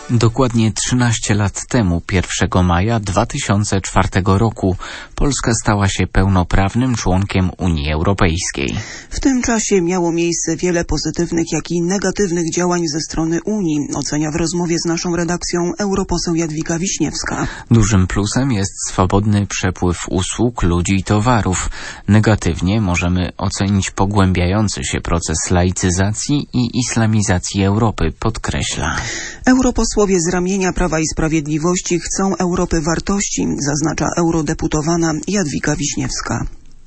Dokładnie 13 lat temu, 1 maja 2004 roku, Polska stała się pełnoprawnym członkiem Unii Europejskiej. W tym czasie miało miejsce wiele pozytywnych, jak i negatywnych działań ze strony Unii, ocenia w rozmowie z naszą redakcją europoseł Jadwiga Wiśniewska. Dużym plusem jest swobodny przepływ usług, ludzi i towarów. Negatywnie możemy ocenić pogłębiający się proces laicyzacji i islamizacji Europy, podkreśla. Europosłowie z ramienia Prawa i Sprawiedliwości chcą Europy wartości, zaznacza eurodeputowana Jadwiga Wiśniewska.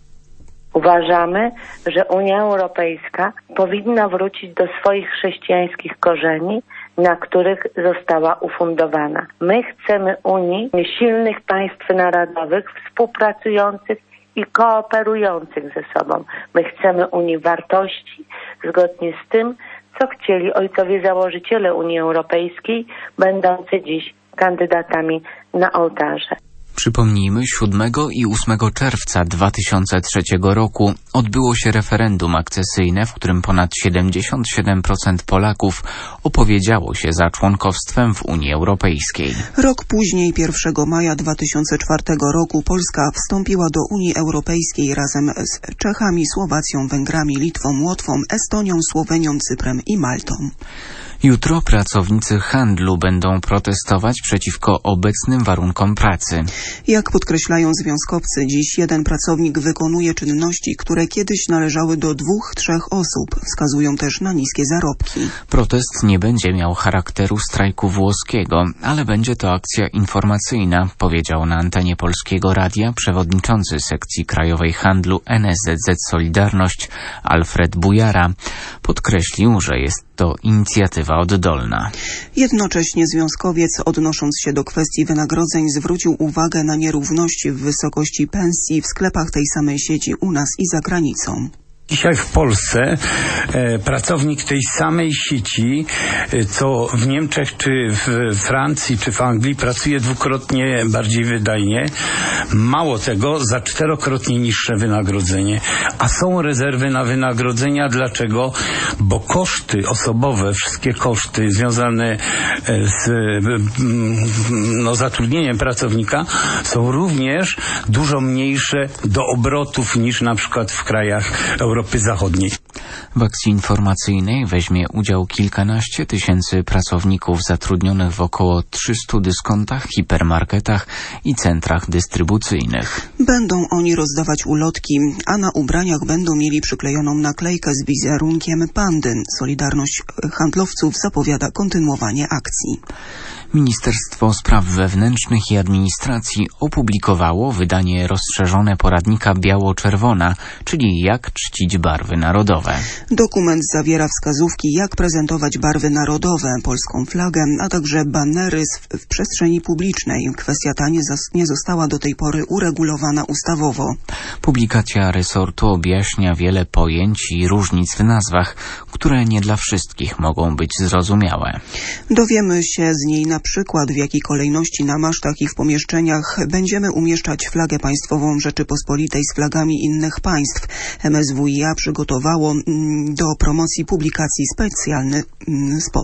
Uważamy, że Unia Europejska powinna wrócić do swoich chrześcijańskich korzeni, na których została ufundowana. My chcemy Unii silnych państw narodowych, współpracujących i kooperujących ze sobą. My chcemy Unii wartości, zgodnie z tym, co chcieli ojcowie założyciele Unii Europejskiej, będący dziś kandydatami na ołtarze. Przypomnijmy, 7 i 8 czerwca 2003 roku odbyło się referendum akcesyjne, w którym ponad 77% Polaków opowiedziało się za członkowstwem w Unii Europejskiej. Rok później, 1 maja 2004 roku, Polska wstąpiła do Unii Europejskiej razem z Czechami, Słowacją, Węgrami, Litwą, Łotwą, Estonią, Słowenią, Cyprem i Maltą. Jutro pracownicy handlu będą protestować przeciwko obecnym warunkom pracy. Jak podkreślają związkowcy, dziś jeden pracownik wykonuje czynności, które kiedyś należały do 2-3 osób. Wskazują też na niskie zarobki. Protest nie będzie miał charakteru strajku włoskiego, ale będzie to akcja informacyjna, powiedział na antenie Polskiego Radia przewodniczący sekcji krajowej handlu NSZZ Solidarność Alfred Bujara. Podkreślił, że jest to inicjatywa oddolna. Jednocześnie związkowiec, odnosząc się do kwestii wynagrodzeń, zwrócił uwagę na nierówności w wysokości pensji w sklepach tej samej sieci u nas i za granicą. Dzisiaj w Polsce pracownik tej samej sieci, co w Niemczech, czy w Francji, czy w Anglii, pracuje dwukrotnie bardziej wydajnie. Mało tego, za 4-krotnie niższe wynagrodzenie. A są rezerwy na wynagrodzenia. Dlaczego? Bo koszty osobowe, wszystkie koszty związane z zatrudnieniem pracownika są również dużo mniejsze do obrotów niż na przykład w krajach Europy Zachodniej. W akcji informacyjnej weźmie udział kilkanaście tysięcy pracowników zatrudnionych w około 300 dyskontach, hipermarketach i centrach dystrybucyjnych. Będą oni rozdawać ulotki, a na ubraniach będą mieli przyklejoną naklejkę z wizerunkiem pandy. Solidarność handlowców zapowiada kontynuowanie akcji. Ministerstwo Spraw Wewnętrznych i Administracji opublikowało wydanie rozszerzone poradnika Biało-Czerwona, czyli jak czcić barwy narodowe. Dokument zawiera wskazówki, jak prezentować barwy narodowe, polską flagę, a także banery w przestrzeni publicznej. Kwestia ta nie została do tej pory uregulowana ustawowo. Publikacja resortu objaśnia wiele pojęć i różnic w nazwach, które nie dla wszystkich mogą być zrozumiałe. Dowiemy się z niej na przykład, w jakiej kolejności na masztach i w pomieszczeniach będziemy umieszczać flagę państwową Rzeczypospolitej z flagami innych państw. MSWiA przygotowało do promocji publikacji specjalny spot.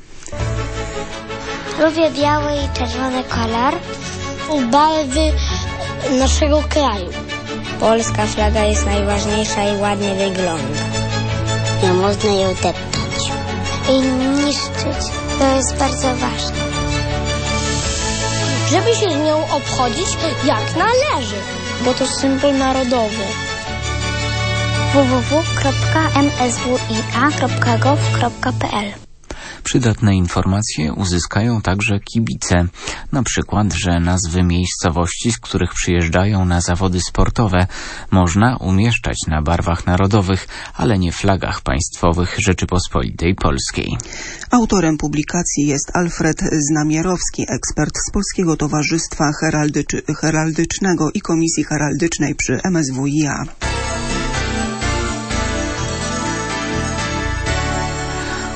Lubię biały i czerwony kolor. Barwy naszego kraju. Polska flaga jest najważniejsza i ładnie wygląda. Nie można ją deptać i niszczyć. To jest bardzo ważne. Żeby się z nią obchodzić jak należy, bo to symbol narodowy. www.mswia.gov.pl Przydatne informacje uzyskają także kibice. Na przykład, że nazwy miejscowości, z których przyjeżdżają na zawody sportowe, można umieszczać na barwach narodowych, ale nie flagach państwowych Rzeczypospolitej Polskiej. Autorem publikacji jest Alfred Znamierowski, ekspert z Polskiego Towarzystwa Heraldycznego i Komisji Heraldycznej przy MSWiA.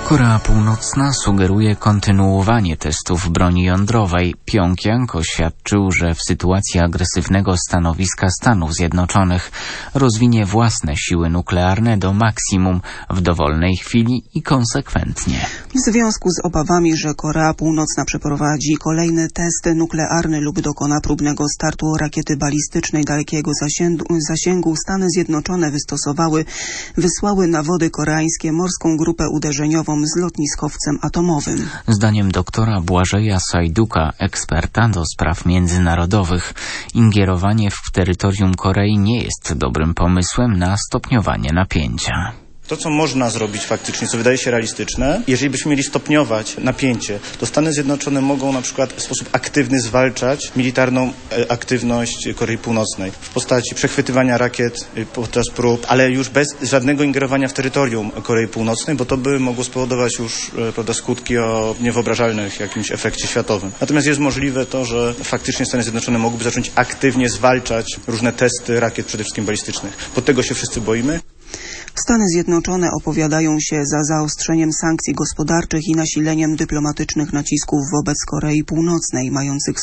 Korea Północna sugeruje kontynuowanie testów broni jądrowej. Pjongjang oświadczył, że w sytuacji agresywnego stanowiska Stanów Zjednoczonych rozwinie własne siły nuklearne do maksimum w dowolnej chwili i konsekwentnie. W związku z obawami, że Korea Północna przeprowadzi kolejny test nuklearny lub dokona próbnego startu rakiety balistycznej dalekiego zasięgu, Stany Zjednoczone wysłały na wody koreańskie morską grupę uderzeniową z lotniskowcem atomowym. Zdaniem doktora Błażeja Sajduka, eksperta do spraw międzynarodowych, ingerowanie w terytorium Korei nie jest dobrym pomysłem na stopniowanie napięcia. To, co można zrobić faktycznie, co wydaje się realistyczne, jeżeli byśmy mieli stopniować napięcie, to Stany Zjednoczone mogą na przykład w sposób aktywny zwalczać militarną aktywność Korei Północnej w postaci przechwytywania rakiet podczas prób, ale już bez żadnego ingerowania w terytorium Korei Północnej, bo to by mogło spowodować już skutki o niewyobrażalnych jakimś efekcie światowym. Natomiast jest możliwe to, że faktycznie Stany Zjednoczone mogłyby zacząć aktywnie zwalczać różne testy rakiet, przede wszystkim balistycznych. Bo tego się wszyscy boimy. Stany Zjednoczone opowiadają się za zaostrzeniem sankcji gospodarczych i nasileniem dyplomatycznych nacisków wobec Korei Północnej, mających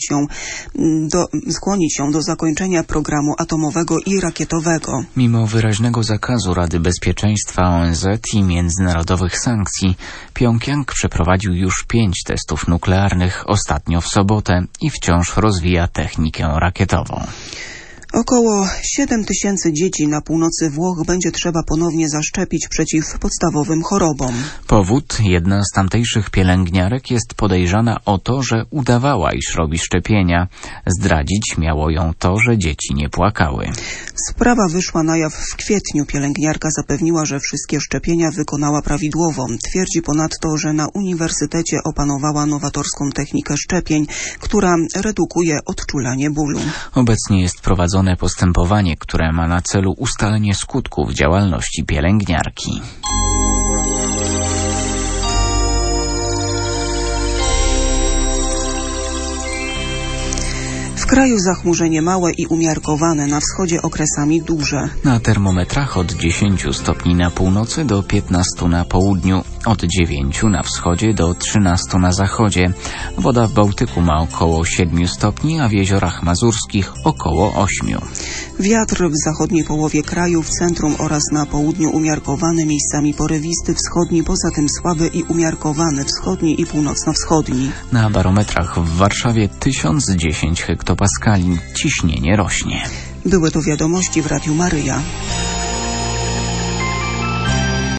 skłonić ją do zakończenia programu atomowego i rakietowego. Mimo wyraźnego zakazu Rady Bezpieczeństwa ONZ i międzynarodowych sankcji, Pjongjang przeprowadził już 5 testów nuklearnych, ostatnio w sobotę, i wciąż rozwija technikę rakietową. Około 7 000 dzieci na północy Włoch będzie trzeba ponownie zaszczepić przeciw podstawowym chorobom. Powód: jedna z tamtejszych pielęgniarek jest podejrzana o to, że udawała, iż robi szczepienia. Zdradzić miało ją to, że dzieci nie płakały. Sprawa wyszła na jaw w kwietniu. Pielęgniarka zapewniła, że wszystkie szczepienia wykonała prawidłowo. Twierdzi ponadto, że na uniwersytecie opanowała nowatorską technikę szczepień, która redukuje odczulanie bólu. Obecnie jest prowadzone postępowanie, które ma na celu ustalenie skutków działalności pielęgniarki. W kraju zachmurzenie małe i umiarkowane, na wschodzie okresami duże. Na termometrach od 10 stopni na północy do 15 na południu, od 9 na wschodzie do 13 na zachodzie. Woda w Bałtyku ma około 7 stopni, a w jeziorach mazurskich około 8. Wiatr w zachodniej połowie kraju, w centrum oraz na południu umiarkowany, miejscami porywisty, wschodni, poza tym słaby i umiarkowany, wschodni i północno-wschodni. Na barometrach w Warszawie 1010 hektopaskali. Ciśnienie rośnie. Były to wiadomości w Radiu Maryja.